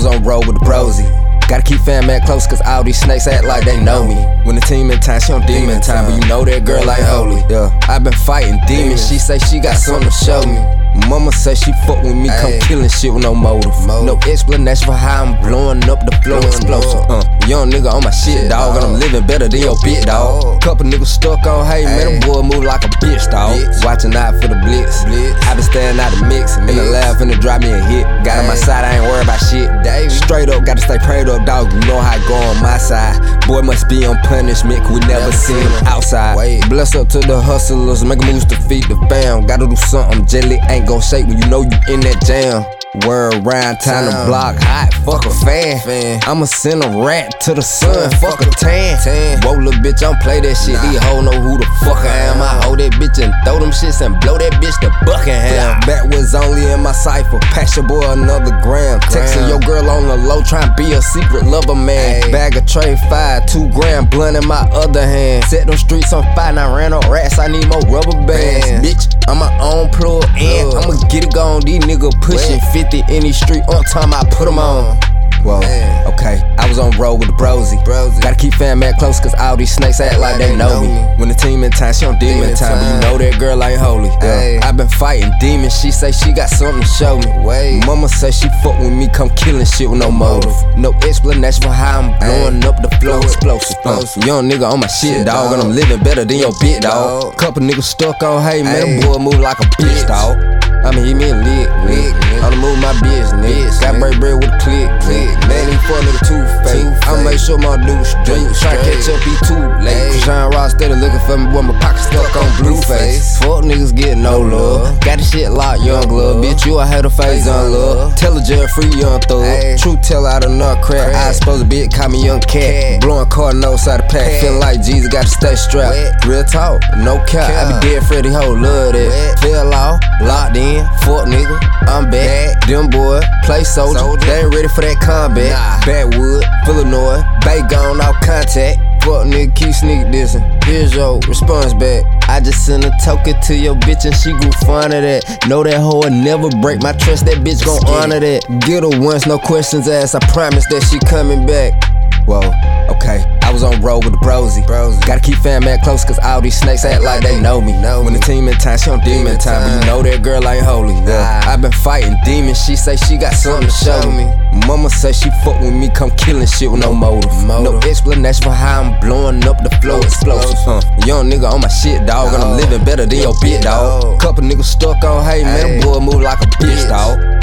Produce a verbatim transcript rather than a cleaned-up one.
on road with the brosy. Gotta keep fam man close, cause all these snakes act like they know me. When the team in time, she on demon time, but you know that girl ain't holy. Yeah, I been fighting demons, she say she got something to show me. Mama say she fuck with me, come killing shit with no motive. No explanation for how I'm blowing up the flow explosive. Uh, young nigga on my shit, dog, and I'm living better than your bitch, dog. Couple niggas stuck on, hey man, them boy move like a bitch, dog. Watching out for the blitz. I been staying out the mix, in the lab finna drop me a hit. Got on my side, I ain't worried about shit. Straight up, gotta stay prayed up, dog. You know how I go on my side. Boy must be on punishment, cause we never seen him outside. Bless up to the hustlers, make moves to feed the fam. Gotta do something, jelly ain't gon' shake when you know you in that jam. Word around, time to block hot, fuck a fan. I'ma send a rat to the sun, fuck a tan. Whoa, little bitch, I don't play that shit. These hoes know who the fuck I am. I hold that bitch and throw them shits and blow that bitch to Buckingham. That was only in my cipher. Pass your boy another gram. Texting your girl on the low, trying to be a secret lover man. Bag of tray five, two gram blunt in my other hand. Set them streets on fire, now ran up rats. I need more rubber bands. Bitch, I'm my own plug and I'ma get it gone. These niggas pushing fifty in the street on time, I put them on. Whoa, okay, I was on road with the brosy. Gotta keep fam man close, cause all these snakes act like they know me. When the team in time, she on demon time, but you know that girl ain't holy. Yeah, I been fighting demons, she say she got something to show me. Mama say she fuck with me, come killing shit with no motive. No explanation for how I'm blowing up the flow explosive. Uh, young nigga on my shit, dog, and I'm living better than your bitch, dog. Couple niggas stuck on, hey man, boy move like a bitch, dog. I mean, he mean lit, lit. I'ma move my business. Got break bread with a click, click. Man, he fuck nigga too fake. I'ma make sure my dude straight. Try to catch up, he too late. Sean Ross steady looking for me, boy, my pocket stuck on Blueface. Fuck niggas get no love. Got the shit locked, young love. Bitch, you I had a face on love. Tell a jail free, young thug. Truth tell out of nut crack. I suppose a bitch call me young cat. Blowing car notes out the pack. Feeling like Jesus gotta stay strapped. Real talk, no cap. I be dead Freddy Ho, love that. Fell off, locked in. Fuck nigga, I'm back. Them boy, play soldier. They ain't ready for that combat. Backwood, Illinois, Bay gone off contact. Fuck nigga, keep sneak dissing. Here's your response back. I just sent a token to your bitch and she grew fond of that. Know that hoe will never break my trust, that bitch gon' honor that. Get her once, no questions asked. I promise that she coming back. Whoa, okay, I was on road with the brosy. Gotta keep fam man close, cause all these snakes act like they know me. When the team in time, she on demon time, but you know that girl ain't holy. Yeah, I been fighting demons, she say she got something to show me. Mama say she fuck with me, come killing shit with no motive. No explanation for how I'm blowing up the flow explosive. Uh, young nigga on my shit, dog, and I'm living better than your bitch, dog. Couple niggas stuck on, hey man, boy move like a bitch, dog.